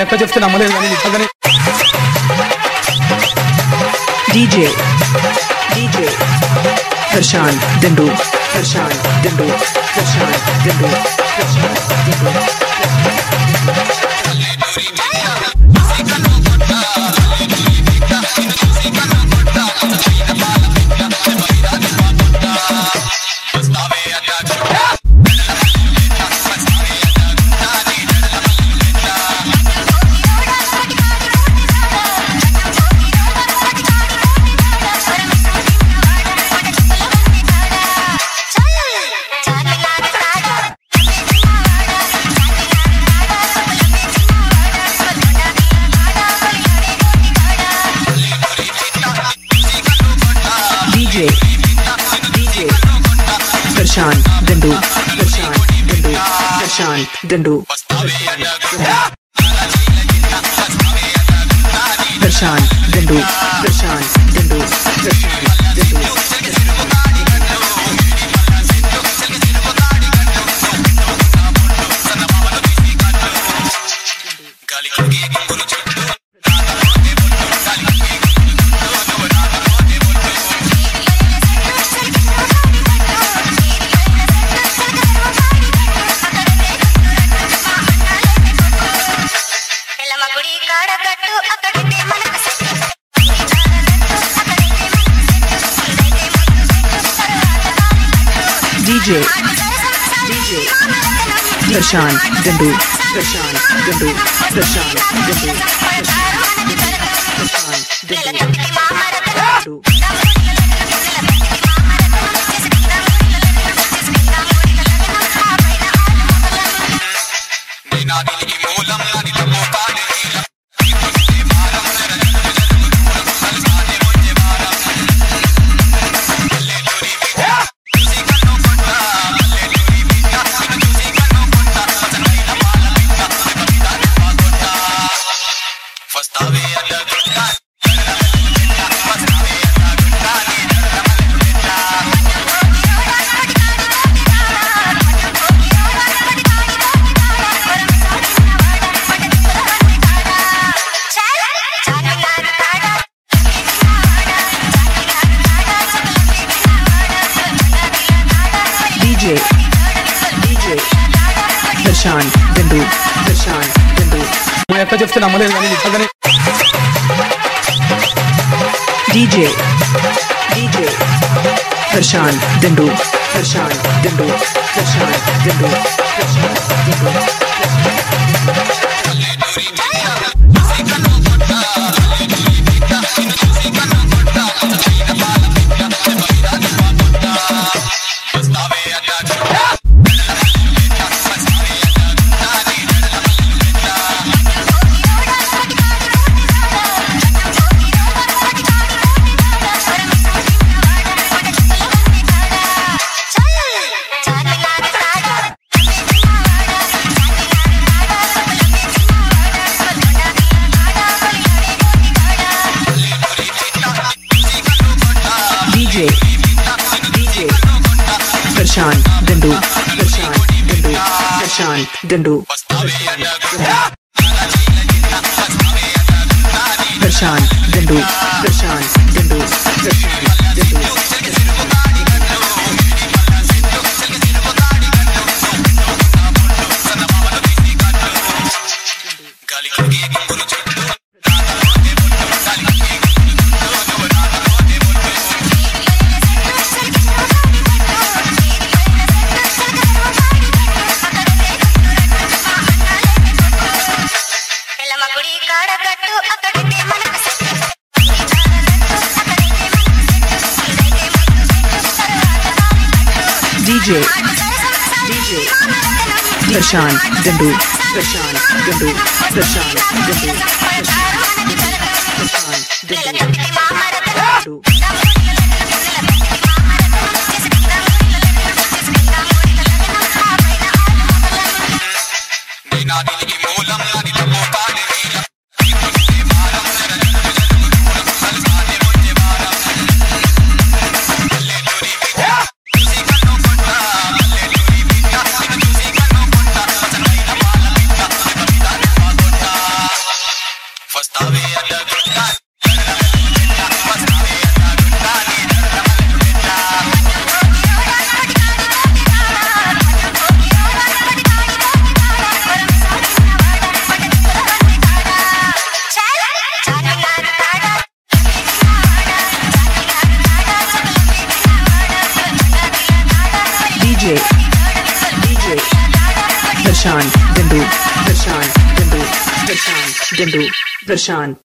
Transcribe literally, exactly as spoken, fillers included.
ఎక్కడ చెప్తే నమ్మలేదు కానీ నిజంగానే డీజే డీజే ప్రశాంత్ దండు ప్రశాంత్ దండు ప్రశాంత్ దండు ప్రశాంత్ దండు డీజే డీజే ప్రశాంత్ దండు ప్రశాంత్ దండు ప్రశాంత్ దండు ప్రశాంత్ దండు ప్రశాంత్ దండు ప్రశాంత్ దండు డీజే డీజే ప్రశాంత్ దండు ప్రశాంత్ దండు ప్రశాంత్ దండు ప్రశాంత్ దండు డీజే డీజే ప్రశాంత్ దండు ప్రశాంత్ దండు ఎక్కడ చెప్తే నమ్మలేదు కానీ నిజంగానే డీజే డీజే ప్రశాంత్ దండు ప్రశాంత్ దండు ప్రశాంత్ దండు ప్రశాంత్ దండు డీజే డీజే ప్రశాంత్ దండు ప్రశాంత్ దండు ప్రశాంత్ దండు ప్రశాంత్ దండు ప్రశాంత్ దండు ప్రశాంత్ దండు డీజే డీజే ప్రశాంత్ దండు ప్రశాంత్ దండు ప్రశాంత్ దండు ప్రశాంత్ దండు DJ DJ Darshan Gandu Darshan Gandu Darshan Gandu Darshan